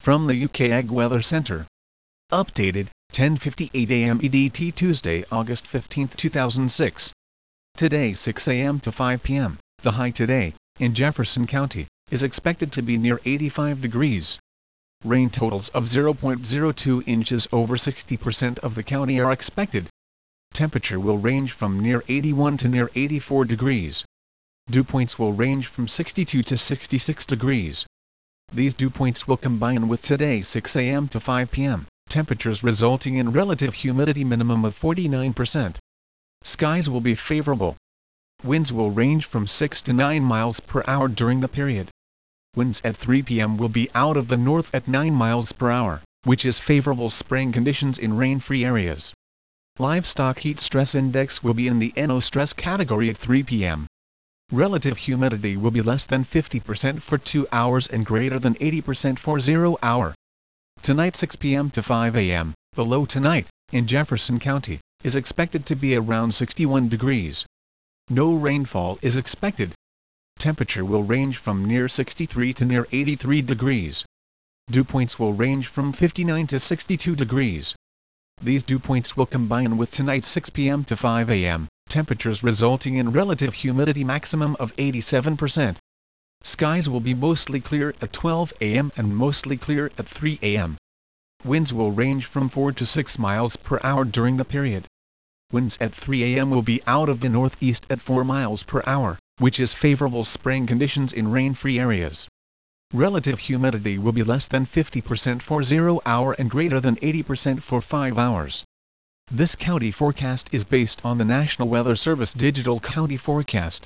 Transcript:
From the UK Ag Weather Centre. Updated, 10:58 a.m. EDT Tuesday, August 15, 2006. Today 6 a.m. to 5 p.m., the high today, in Jefferson County, is expected to be near 85 degrees. Rain totals of 0.02 inches over 60% of the county are expected. Temperature will range from near 81 to near 84 degrees. Dew points will range from 62 to 66 degrees. These dew points will combine with today 6 a.m. to 5 p.m. temperatures resulting in relative humidity minimum of 49%. Skies will be favorable. Winds will range from 6 to 9 miles per hour during the period. Winds at 3 p.m. will be out of the north at 9 miles per hour, which is favorable spring conditions in rain-free areas. Livestock heat stress index will be in the NO stress category at 3 p.m. Relative humidity will be less than 50% for 2 hours and greater than 80% for 0 hour. Tonight 6 p.m. to 5 a.m., the low tonight, in Jefferson County, is expected to be around 61 degrees. No rainfall is expected. Temperature will range from near 63 to near 83 degrees. Dew points will range from 59 to 62 degrees. These dew points will combine with tonight 6 p.m. to 5 a.m., temperatures resulting in relative humidity maximum of 87%. Skies will be mostly clear at 12 a.m. and mostly clear at 3 a.m. Winds will range from 4 to 6 miles per hour during the period. Winds at 3 a.m. will be out of the northeast at 4 miles per hour, which is favorable spring conditions in rain-free areas. Relative humidity will be less than 50% for 0 hour and greater than 80% for 5 hours. This county forecast is based on the National Weather Service Digital County Forecast.